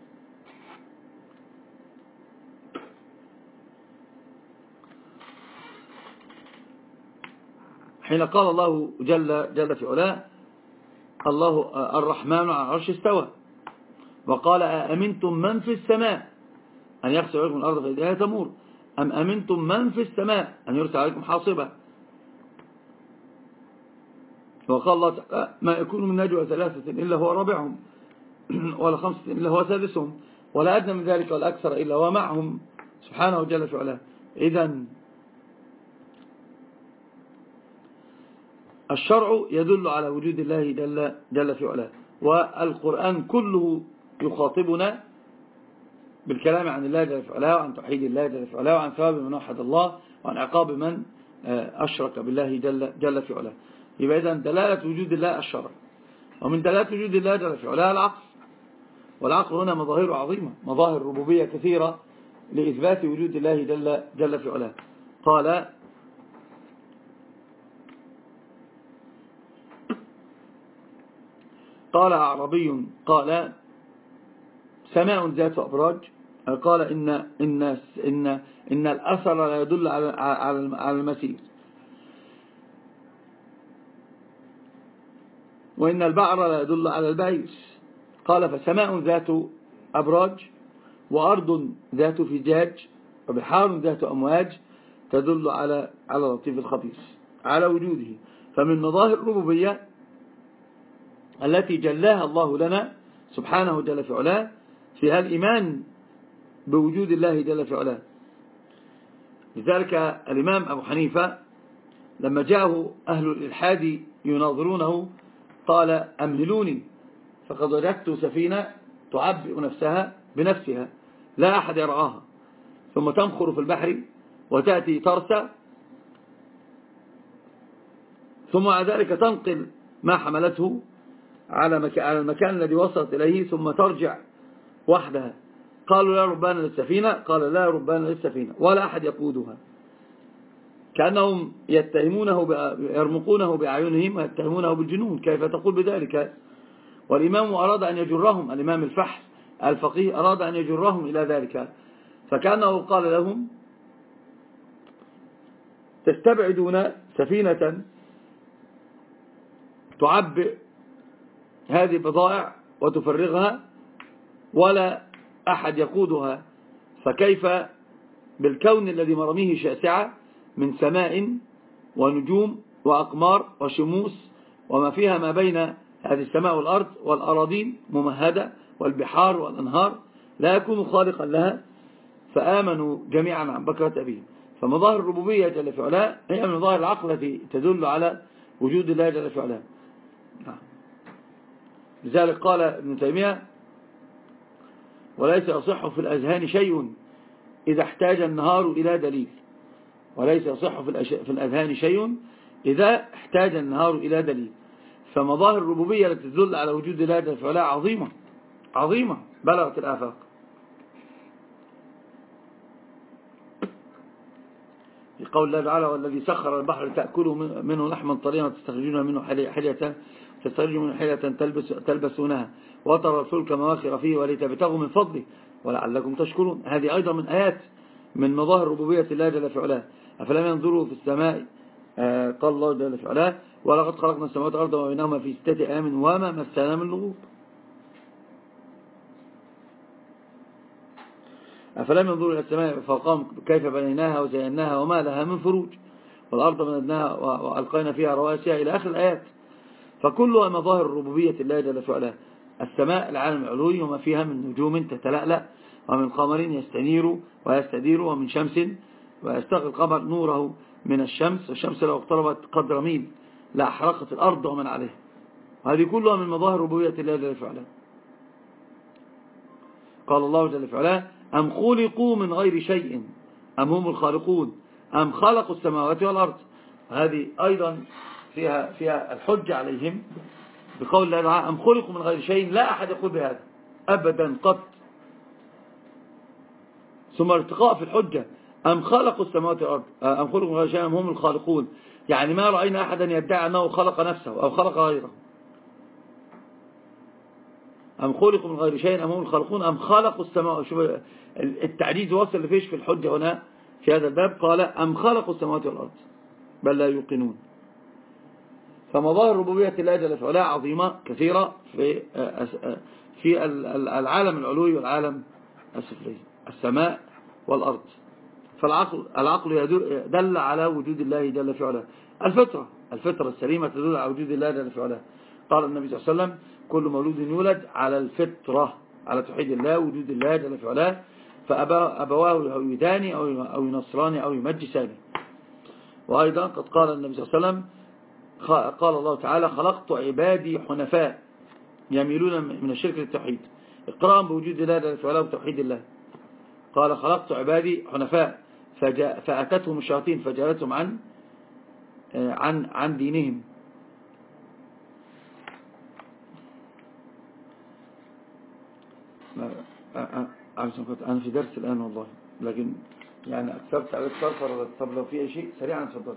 حين قال الله جل, جل في علاه الله الرحمن على العرش استوى، وقال أأمنتم من في السماء أن يخسف عليكم الأرض فإذا هي تمور، أم أمنتم من في السماء أن يرسل عليكم حاصبا. وقال الله تعالى ما يكون من نجوى ثلاثة إلا هو رابعهم ولا خمسة إلا هو سادسهم ولا أدنى من ذلك ولا أكثر إلا هو معهم سبحانه جل في علاه. إذن الشرع يدل على وجود الله جل, جل في علاه، والقرآن كله يخاطبنا بالكلام عن الله جل في علاه، وعن توحيد الله جل في علاه، وعن ثواب من وحد الله، وعن عقاب من أشرك بالله جل, جل في علاه. يبقى إذن دلالة وجود الله الشرع، ومن دلالة وجود الله جل في علاه العقل، والعقل هنا مظاهر عظيمة، مظاهر ربوبية كثيرة لإثبات وجود الله جل, جل في علاه. قال قال أعربي قال سماء ذات أبراج، قال إن, إن, إن, إن الأثر لا يدل على, على المسير، وإن البعر لا يدل على البعير. قال فسماء ذات أبراج، وأرض ذات فجاج، وبحار ذات أمواج تدل على على لطيف الخبير، على وجوده. فمن مظاهر الربوبية التي جلاها الله لنا سبحانه جل في علاه فيها الإيمان بوجود الله جل في علاه. لذلك الإمام أبو حنيفة لما جاءه أهل الإلحاد يناظرونه قال أمهلوني فقد وجدت سفينة تعبئ نفسها بنفسها لا أحد يرعاها، ثم تنخر في البحر وتأتي ترسى، ثم على ذلك تنقل ما حملته على المكان الذي وصلت إليه ثم ترجع وحدها. قالوا لا ربان للسفينة، قال لا ربان للسفينة ولا أحد يقودها، كأنهم يتهمونه يرمقونه بأعينهم ويتهمونه بالجنون، كيف تقول بذلك؟ والإمام أراد أن يجرهم، الإمام الفحل الفقيه أراد أن يجرهم إلى ذلك، فكأنه قال لهم تستبعدون سفينة تعبئ هذه البضائع وتفرغها ولا أحد يقودها، فكيف بالكون الذي مرميه شاسعة من سماء ونجوم وأقمار وشموس وما فيها ما بين هذه السماء والأرض والأراضين ممهدة والبحار والأنهار، لا يكون خالقا لها. فآمنوا جميعا عن بكرة أبيهم. فمظاهر الربوبية جل في علاه هي من مظاهر العقل التي تدل على وجود الله جل في علاه. لذلك قال ابن تيمية وليس يصح في الأذهان شيء إذا احتاج النهار إلى دليل، وليس يصح في الأذهان شيء إذا احتاج النهار إلى دليل. فمظاهر الربوبية التي تدل على وجود الله جل في علاه عظيمة عظيمة بلغت الآفاق. في قول الله تعالى والذي سخر البحر تأكلوا منه لحما طريا وتستخرجون منه حلية تستخرجون منه حلية تلبس تلبسونها وترى الفلك مواخر فيه ولتبتغوا من فضله ولعلكم تشكرون. هذه أيضا من آيات من مظاهر ربوبية الله جل في علاه. أفلم ينظروا في السماء آه قال الله جل في علاه ولقد خلقنا السماوات والأرض وما بينهما في ستة أيام وما مسنا من لغوب. أفلم ينظروا إلى السماء فوقهم كيف بنيناها وزيناها وما لها من فروج والأرض مددناها وألقينا فيها رواسي إلى آخر الآيات. فكلها مظاهر ربوبية الله جل في علاه. السماء العالم العلوي وما فيها من نجوم تتلألأ ومن قمر يستنير ويستدير ومن شمس ويستغل القمر نوره من الشمس والشمس لو اقتربت قدر ميل لأحرقت الأرض ومن عليها. هذه كلها من مظاهر ربوبية الله جل في علاه. قال الله جل في علاه أم خلقوا من غير شيء أم هم الخالقون أم خلقوا السماوات والأرض. هذه أيضا فيها, فيها الحجة عليهم بقول الله تعالى أم خلقوا من غير شيء. لا أحد يقول بهذا أبدا قط. ثم ارتقاء في الحجة أم خلقوا السماوات والأرض أم خلقوا من غير شيء أم هم الخالقون. يعني ما رأينا أحدا يدعي أنه خلق نفسه أو خلق غيره. أم خلقوا من غير شيء أم هم الخالقون أم خلقوا السماوات. شوف التعجيز وصل لفيش في الحجة هنا في هذا الباب. قال أم خلقوا السماوات والأرض بل لا يوقنون. فمظاهر ربوبية الله جل وعلا عظيمة كثيرة في في العالم العلوي والعالم السفلي السماء والأرض. فالعقل العقل دل على وجود الله جل وعلا. الفطرة الفطرة السليمة تدل على وجود الله جل وعلا. قال النبي صلى الله عليه وسلم كل مولود يولد على الفطرة على توحيد الله وجود الله جل وعلا فأبواه يهودان أو ينصران أو يمجسان. وأيضا قد قال النبي صلى الله عليه وسلم قال الله تعالى خلقت عبادي حنفاء يميلون من الشرك للتوحيد. اقرأ بوجود الله جل وعلا وتوحيد الله. قال خلقت عبادي حنفاء فأتتهم الشياطين فجعلتهم عن عن عن دينهم. أنا في درس الآن والله لكن يعني أكثرت على الصرفر. طب لو في أي شيء سريعا تفضل.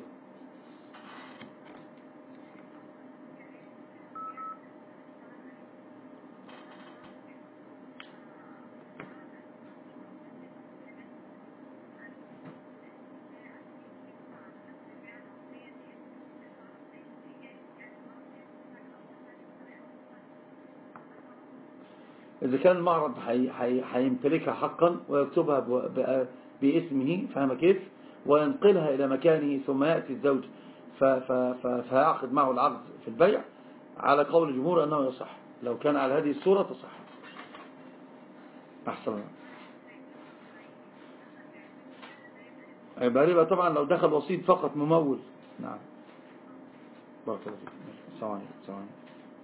إذا كان المعرض هيمتلكها حقا ويكتبها باسمه فهم كيف وينقلها إلى مكانه ثم يأتي الزوج فيعقد معه العقد في البيع على قول الجمهور أنه يصح. لو كان على هذه الصورة تصح. أحسن. يبقى طبعا لو دخل وسيط فقط ممول. نعم بارك الله فيك. السلام عليكم. السلام عليكم.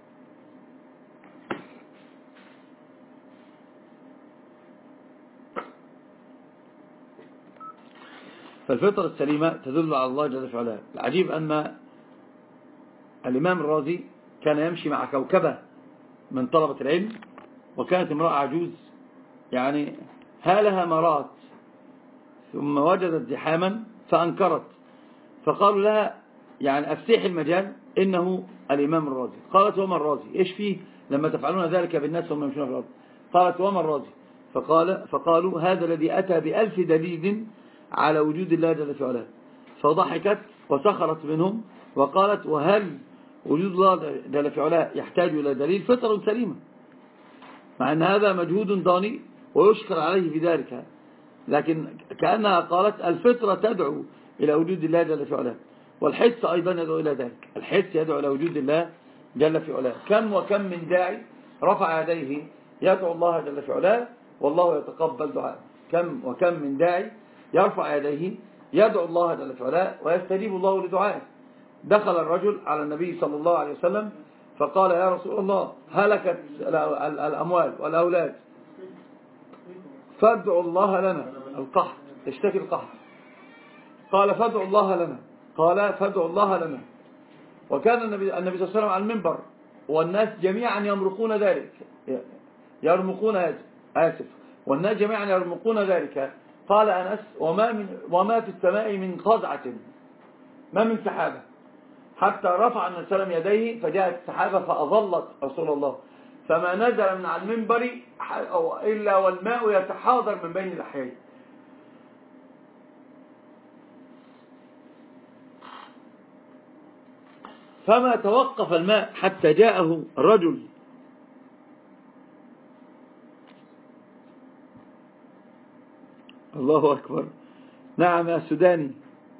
فالفطرة السليمة تدل على الله جل وعلا. العجيب أن الإمام الرازي كان يمشي مع كوكبة من طلبة العلم وكانت امرأة عجوز يعني هالها مرات ثم وجدت زحاما فأنكرت فقالوا لها يعني أفسح المجال إنه الإمام الرازي. قالت وما الرازي إيش فيه لما تفعلون ذلك بالناس وهم يمشون في الأرض. قالت وما الرازي فقال فقالوا هذا الذي أتى بألف دليل على وجود الله جل وعلا. فضحكت وسخرت منهم وقالت وهل وجود الله جل وعلا يحتاج إلى دليل؟ فطرة سليمة مع أن هذا مجهود ضاني ويشكر عليه في ذلك لكن كأنها قالت الفطرة تدعو إلى وجود الله جل وعلا والحس أيضا يدعو إلى ذلك. الحس يدعو إلى وجود الله جل وعلا. كم وكم من داعي رفع يديه يدعو الله جل وعلا والله يتقبل دعاءه. كم وكم من داعي يرفع يديه يدعو الله جل وعلا ويستجيب الله لدعائه. دخل الرجل على النبي صلى الله عليه وسلم فقال يا رسول الله هلكت الأموال والأولاد فادعوا الله لنا القحط اشتكي القحط. قال فادعوا الله لنا. قال فادعوا الله لنا. وكان النبي, النبي صلى الله عليه وسلم على المنبر والناس جميعا يمرقون ذلك يرمقون آسف والناس جميعا يرمقون ذلك. قال أنس وما, من وما في السماء من قزعة ما من سحابة حتى رفع النبي صلى الله عليه وسلم يديه فجاءت السحابة فأظلت رسول الله فما نزل من على المنبر إلا والماء يتحاضر من بين الأحياء. فما توقف الماء حتى جاءه الرجل الله أكبر. نعم يا سوداني،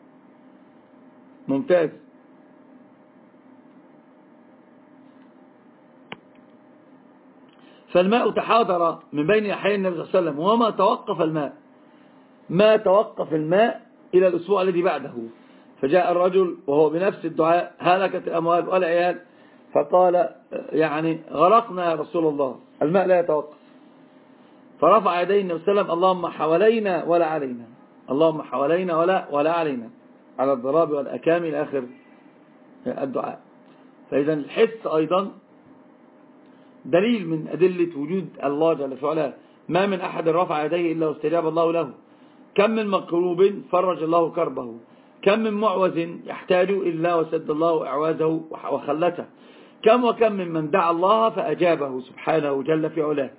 ممتاز. فالماء تحاضر من بين يحيى النبي صلى الله عليه وسلم، وما توقف الماء، ما توقف الماء إلى الأسبوع الذي بعده. فجاء الرجل وهو بنفس الدعاء: هلكت الأموال والعيال، فقال يعني غرقنا يا رسول الله، الماء لا يتوقف. فرفع يديه النبي صلى الله عليه وسلم: اللهم حوالينا ولا علينا، اللهم حوالينا ولا ولا علينا، على الضراب والأكام إلى آخر الدعاء. فإذا الحس أيضا دليل من أدلة وجود الله جل وعلا. ما من أحد رفع يديه إلا واستجاب الله له. كم من مكروب فرج الله كربه، كم من معوز يحتاج إلا وسد الله إعوازه وخلته، كم وكم من من دعا الله فأجابه سبحانه جل في علاه.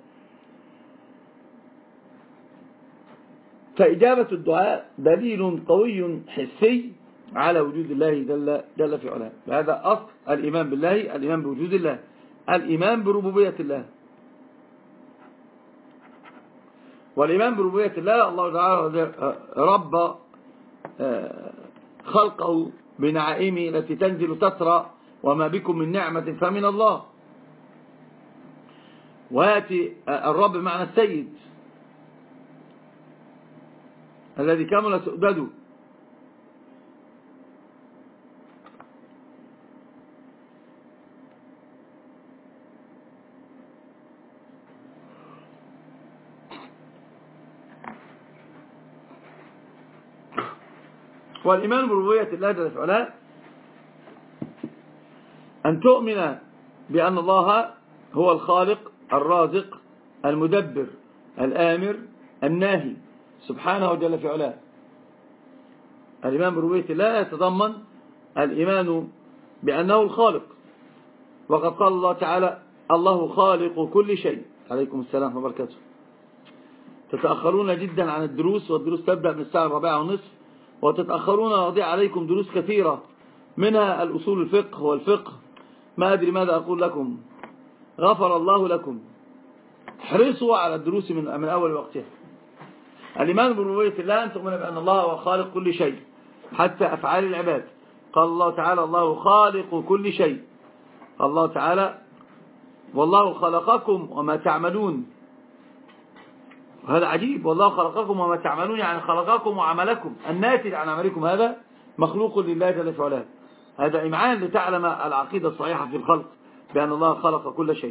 فإجابة الدعاء دليل قوي حسي على وجود الله جل, جل في علاه. هذا أصل الإيمان بالله، الإيمان بوجود الله، الإيمان بربوبية الله. والإيمان بربوبية الله، الله تعالى رب خلقه بنعائمه التي تنزل تترى، وما بكم من نعمة فمن الله. ويأتي الرب معنى السيد الذي كمل سؤدده. والإيمان بربوبية الله جل وعلا أن تؤمن بأن الله هو الخالق الرازق المدبر الآمر الناهي سبحانه جل في علاه. الإيمان بربوبية الله يتضمن الإيمان بأنه الخالق، وقد قال الله تعالى: الله خالق كل شيء. عليكم السلام وبركاته. تتأخرون جدا عن الدروس، والدروس تبدأ من الساعة الرابعة والنصف، وتتأخرون وضيع عليكم دروس كثيرة، منها الأصول الفقه والفقه. ما أدري ماذا أقول لكم، غفر الله لكم. احرصوا على الدروس من من أول وقتها. الإيمان بربوبية الله أن تؤمن بأن الله هو خالق كل شيء، حتى أفعال العباد. قال الله تعالى: الله خالق كل شيء. الله تعالى: والله خلقكم وما تعملون. هذا عجيب، والله خلقكم وما تعملون، يعني خلقكم وعملكم الناتج عن عملكم هذا مخلوق لله جل وعلا. هذا إمعان لتعلم العقيدة الصحيحة في الخلق، بأن الله خلق كل شيء.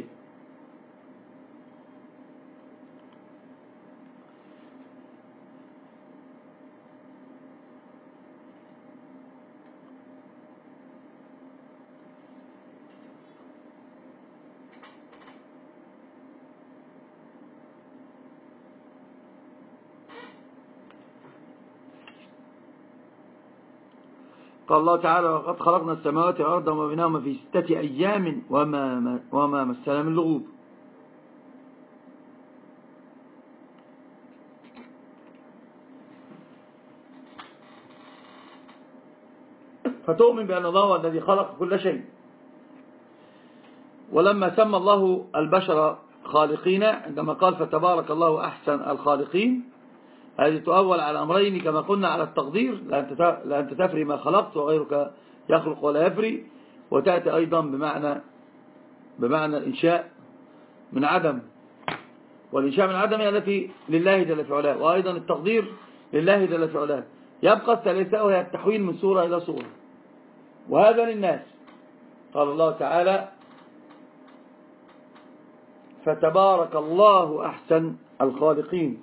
قال الله تعالى: وقد خلقنا السماوات والأرض وما بينهما في ستة أيام وما, وما مسنا من لغوب. فتؤمن بأن الله هو الذي خلق كل شيء. ولما سمى الله البشر خالقين عندما قال: فتبارك الله أحسن الخالقين، هذه تؤول على أمرين كما قلنا: على التقدير، لأنت تفري ما خلقت وغيرك يخلق ولا يفري، وتأتي أيضا بمعنى بمعنى الإنشاء من عدم، والإنشاء من عدم هي التي لله جل في علاه، وأيضا التقدير لله جل في علاه. يبقى الثالثة وهي التحويل من صورة إلى صورة، وهذا للناس. قال الله تعالى: فتبارك الله أحسن الخالقين.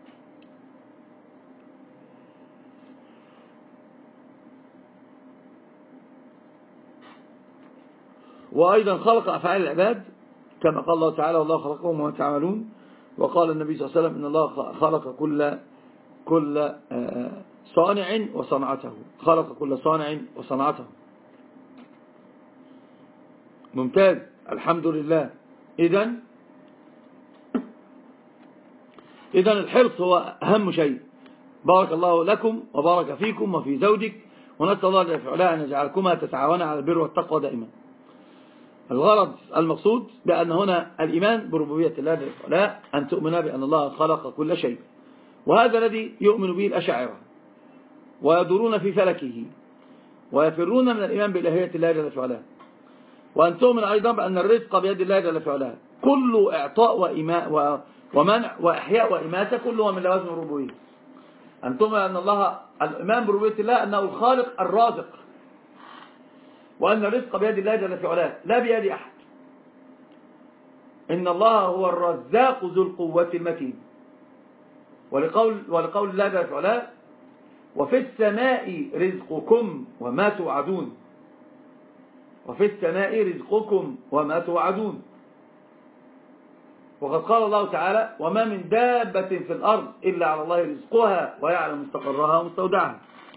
وأيضا خلق أفعال العباد كما قال الله تعالى: والله خلقهم وما تعملون. وقال النبي صلى الله عليه وسلم: إن الله خلق كل كل صانع وصنعته، خلق كل صانع وصنعته. ممتاز، الحمد لله. إذن إذن الحرص هو أهم شيء. بارك الله لكم وبارك فيكم وفي زوجك ونسأل الله جل وعلا أن يجعلكما تتعاونا على البر والتقوى دائما. الغرض المقصود بأن هنا الإيمان بربوبية الله جل وعلا أن تؤمن بأن الله خلق كل شيء، وهذا الذي يؤمن به الأشاعرة ويدورون في فلكه ويفرون من الإيمان بإلهية الله جل وعلا. وأن تؤمن أيضا بأن الرزق بيد الله جل وعلا، كل إعطاء وإماء ومنع وإحياء وإماتة كله من لوازم الربوبية. أن تؤمن أن الله الإيمان بربوبية الله أنه الخالق الرازق، وأن الرزق بيد الله جل وعلا لا بيد أحد. إن الله هو الرزاق ذو القوة المتين. ولقول, ولقول الله جل وعلا وفي السماء رزقكم وما توعدون، وفي السماء رزقكم وما توعدون. وقد قال الله تعالى وما من دابة في الأرض إلا على الله رزقها ويعلم مستقرها ومستودعها.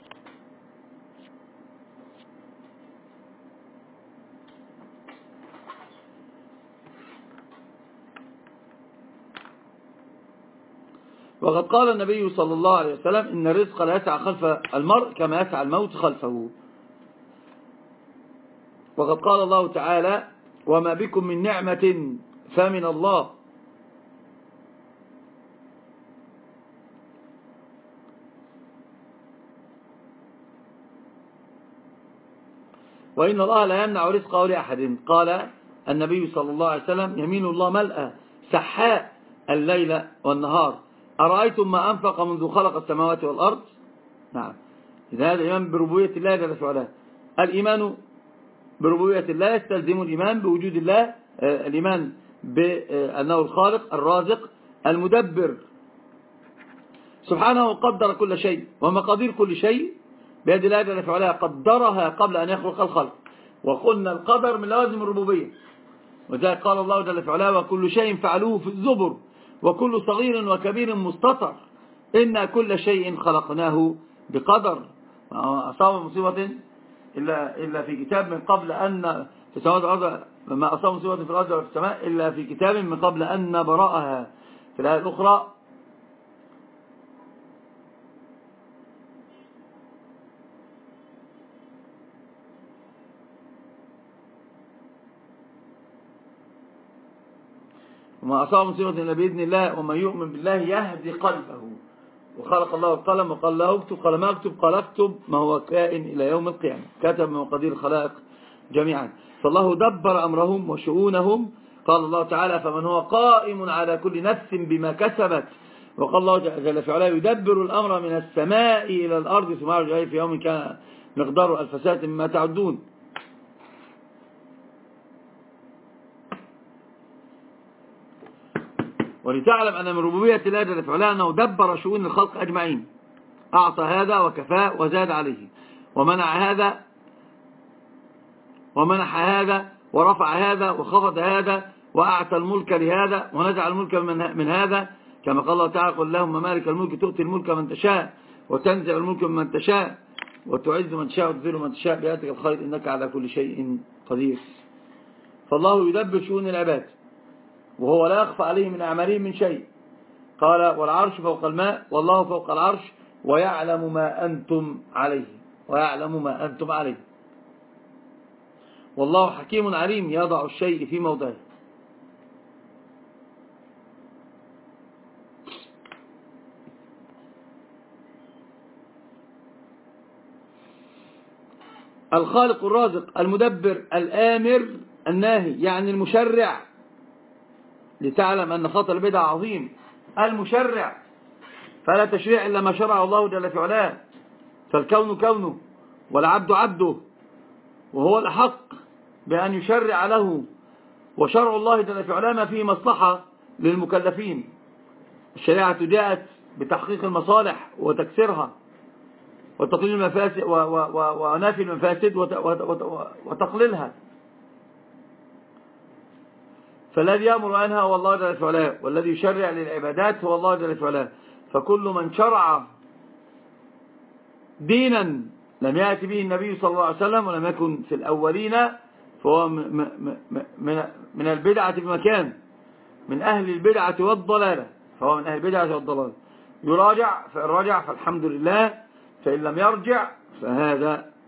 وقد قال النبي صلى الله عليه وسلم إن الرزق لا يسعى خلف المرء كما يسعى الموت خلفه. وقد قال الله تعالى وما بكم من نعمة فمن الله. وإن الله لا يمنع رزقه لأحد. قال النبي صلى الله عليه وسلم يمين الله ملأى سحاء الليل والنهار أرأيتم ما أنفق منذ خلق السماوات والأرض. نعم، إذا هذا الإيمان بربوبية الله جل وعلا. الإيمان بربوبية الله يستلزم الإيمان بوجود الله، الإيمان بأنه الخالق الرازق المدبر سبحانه، قدر كل شيء، ومقادير كل شيء بيد الله جل وعلا، قدرها قبل أن يخلق الخلق. وقلنا القدر من لوازم الربوبية، وذلك قال الله جل وعلا وكل شيء فعلوه في الزبر وكل صغير وكبير مستطر إن كل شيء خلقناه بقدر. ما أصاب مصيبة إلا, إلا في كتاب من قبل أن في السماوات والأرض، ما أصاب مصيبة في الأرض وفي السماء إلا في كتاب من قبل أن نبرأها. في الآية الأخرى وما أصاب مصيبة إلا بإذن الله ومن يؤمن بالله يهدي قلبه. وخلق الله القلم وقال له اكتب، قال ما اكتب، قال اكتب ما هو كائن إلى يوم القيامة، كتب مقادير الخلائق جميعا. فالله دبر أمرهم وشؤونهم. قال الله تعالى فمن هو قائم على كل نفس بما كسبت. وقال الله جل وعلا يدبر الأمر من السماء إلى الأرض ثم يرجع إليه في يوم كان مقداره ألف سنة مما تعدون. ولتعلم أن من ربوبية الله جل وعلا أنه دبر شؤون الخلق أجمعين، أعطى هذا وكفاه وزاد عليه، ومنع هذا ومنح هذا ورفع هذا وخفض هذا، وأعطى الملك لهذا ونزع الملك من هذا، كما قال الله تعالى قل اللهم مالك الملك تؤتي الملك من تشاء وتنزع الملك من تشاء وتعز من تشاء وتذل من تشاء بيدك الخير إنك على كل شيء قدير. فالله يدبر شؤون العباد وهو لا يخفى عليه من أعمالهم من شيء. قال والعرش فوق الماء والله فوق العرش ويعلم ما أنتم عليه ويعلم ما أنتم عليه والله حكيم عليم يضع الشيء في موضعه. الخالق الرازق المدبر الآمر الناهي، يعني المشرع، لتعلم أن خطر البدع عظيم. المشرع فلا تشريع إلا ما شرع الله جل وعلا، فالكون كونه والعبد عبده، وهو الحق بأن يشرع له. وشرع الله جل وعلا ما فيه مصلحة للمكلفين. الشريعة جاءت بتحقيق المصالح وتكسيرها وتقليل المفاسد ونافي المفاسد وتقليلها. فالذي يأمر عنها هو الله جل وعلا، والذي يشرع للعبادات هو الله جل وعلا. فكل من شرع دينا لم يأتي به النبي صلى الله عليه وسلم ولم يكن في الأولين فهو من البدعة بمكان، من أهل البدعة والضلالة، فهو من أهل البدعة والضلالة. يراجع، فإن رجع فالحمد لله، فإن لم يرجع فهذا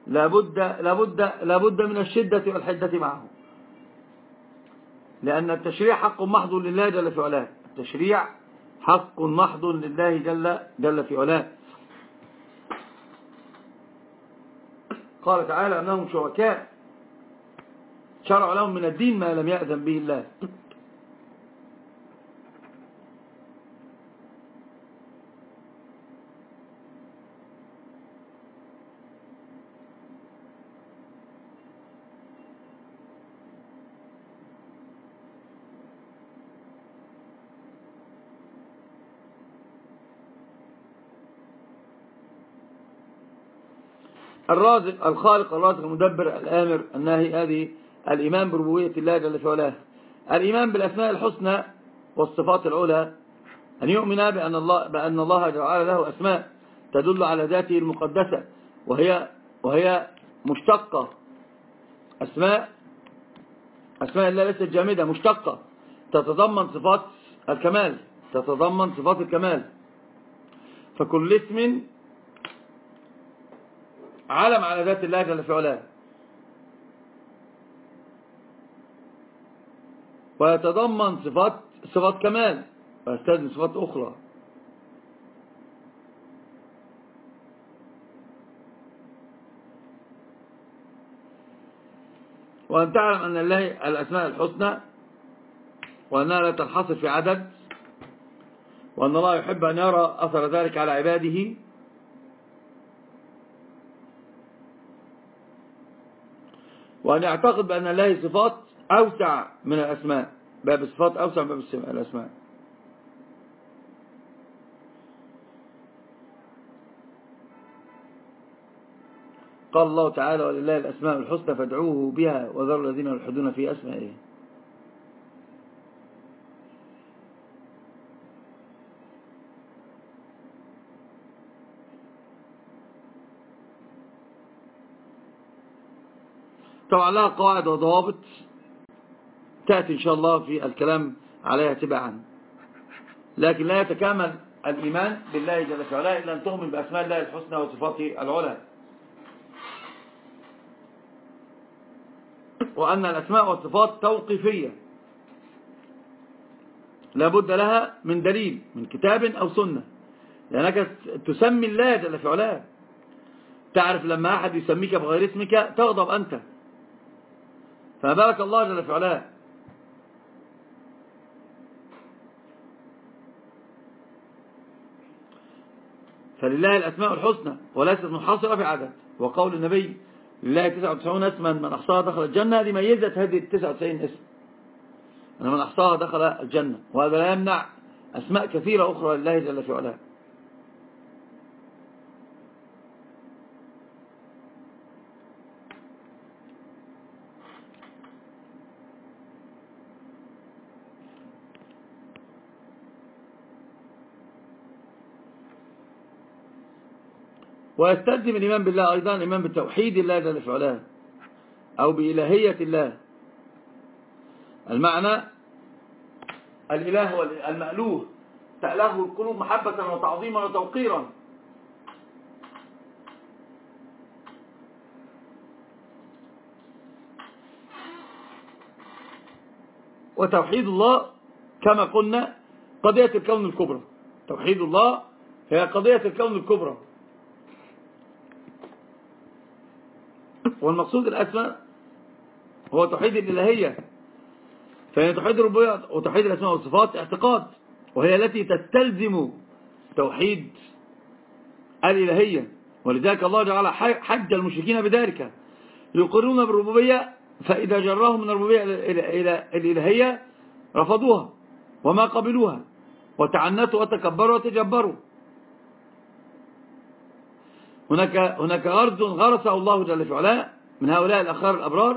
لابد, لابد, لابد من الشدة والحدة معه، لأن التشريع حق محض لله جل في علاه. التشريع حق محض لله جل, جل في علاه. قال تعالى أنهم شركاء شرع لهم من الدين ما لم يأذن به الله. الرازق الخالق الرازق المدبر الآمر الناهي، هذه الإيمان بربوبية الله جل في علاه. الإيمان بالأسماء الحسنى والصفات العلى، أن يؤمن بأن الله, بأن الله جل وعلا له أسماء تدل على ذاته المقدسة، وهي, وهي مشتقة. أسماء أسماء الله ليست جامدة، مشتقة، تتضمن صفات الكمال، تتضمن صفات الكمال. فكل اسم علم على ذات الله جل في علاه، ويتضمن صفات صفات كمال، ويستلزم صفات أخرى. وأن تعلم أن الله الأسماء الحسنى، وأنها لا تنحصر في عدد، وأن الله يحب أن يرى أثر ذلك على عباده. وأن يعتقد بأن الله صفات أوسع من الأسماء، باب الصفات أوسع من باب الأسماء. قال الله تعالى: ولله الأسماء الحسنى فادعوه بها وذروا الذين يلحدون في أسمائه. طبعا لها قواعد وضوابط تأتي إن شاء الله في الكلام عليها تبعا، لكن لا يتكامل الإيمان بالله جل في علاه إلا أن تؤمن بأسماء الله الحسنى وصفاته العلى، وأن الأسماء والصفات توقيفية لا بد لها من دليل من كتاب أو سنة، لأنك تسمي الله جل في علاه. تعرف لما أحد يسميك بغير اسمك تغضب أنت، فما بالك الله جل في علاه. فلله الأسماء الحسنى وليست منحصرة في عدد. وقول النبي: لله تسعة وتسعون اسما من أحصاها دخل الجنة، هذه ميزت هذه التسعة وتسعين اسم، أن من أحصاها دخل الجنة، وهذا لا يمنع أسماء كثيرة أخرى لله جل في علاه. ويستلزم الإيمان بالله أيضا الإيمان بتوحيد الله جل في علاه أو بإلهية الله. المعنى: الإله هو المألوه، تألهه القلوب محبة وتعظيما وتوقيرا. وتوحيد الله كما قلنا قضية الكون الكبرى. توحيد الله هي قضية الكون الكبرى، والمقصود الأسماء هو توحيد الإلهية. فهي توحيد الربوبية وتوحيد الأسماء والصفات اعتقاد، وهي التي تستلزم توحيد الإلهية. ولذلك الله جعل حج المشركين بذلك، يقرون بالربوبية، فإذا جرهم من الربوبية إلى الإلهية رفضوها وما قبلوها، وتعنتوا وتكبروا وتجبروا. هناك هناك غرض غرسه الله جل في علاه من هؤلاء الأخيار الأبرار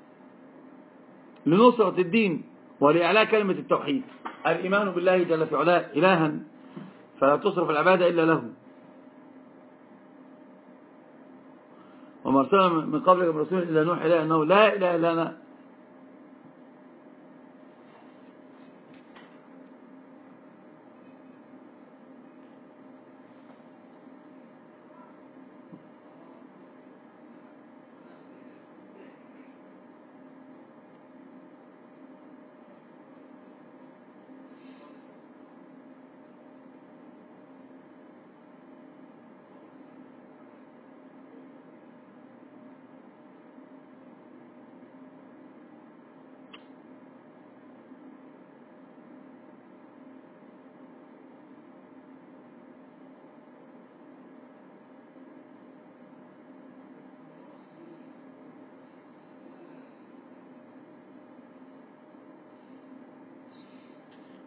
لنصرة الدين ولإعلاء كلمة التوحيد، الإيمان بالله جل في علاه إلها فلا تصرف العبادة إلا له. وما أرسلنا من قبلك من رسول إلا نوحي إليه أنه لا إله إلا أنا.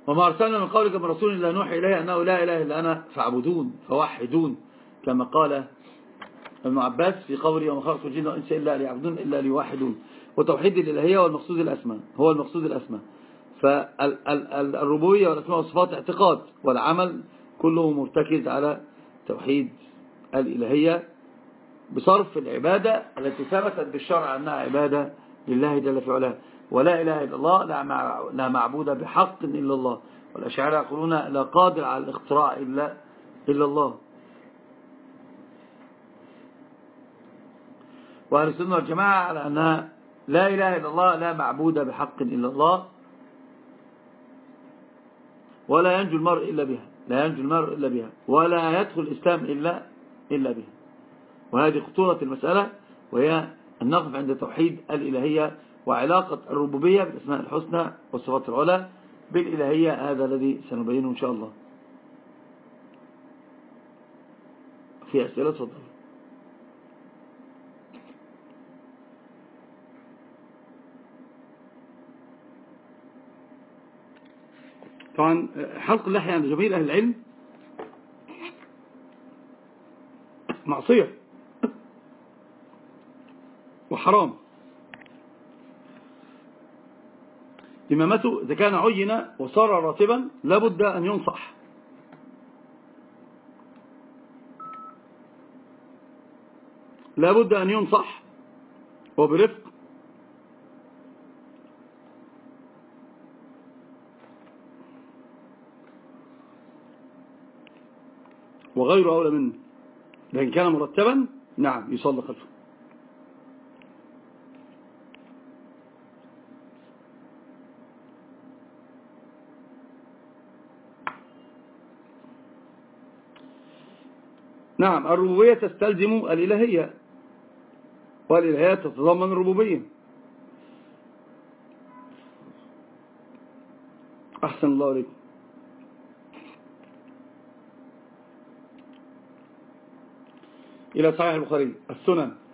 وما أرسلنا من قولك من رسول إلا نوحي إليه أنه لا إله إلا أنا فاعبدون فوحدون، كما قال ابن عباس في قوله وما خلقت الجن والإنس إلا ليعبدون إلا ليوحدون. وتوحيد الإلهية والمقصود الأسمى هو المقصود الأسمى. فالربوبية والأسماء والصفات اعتقاد، والعمل كله مرتكز على توحيد الإلهية بصرف العبادة التي ثبتت بالشرع أنها عبادة لله جل في علاه. ولا إله إلا الله لا معبود بحق إلا الله. والأشاعرة يقولون لا قادر على الاختراع إلا إلا الله. وأهل السنة والجماعة على أنها لا إله إلا الله لا معبود بحق إلا الله، ولا ينجو المرء إلا بها، لا ينجو المرء إلا بها، ولا يدخل الإسلام إلا إلا بها. وهذه خطورة المسألة، وهي أن نقف عند توحيد الإلهية وعلاقة الربوبية بالأسماء الحسنى والصفات العلى بالإلهية. هذا الذي سنبينه إن شاء الله. في أسئلة؟ تفضل. طبعا حلق اللحية عند جميع أهل العلم معصية وحرام. إمامته إذا كان عين وصار راتبا لابد أن ينصح، لابد أن ينصح وبرفق، وغيره أولى منه. لكن كان مرتبا نعم يصلى خلفه. نعم الربوبية تستلزم الإلهية، والإلهية تتضمن الربوبية. أحسن الله عليكم. إلى صحيح البخاري السنن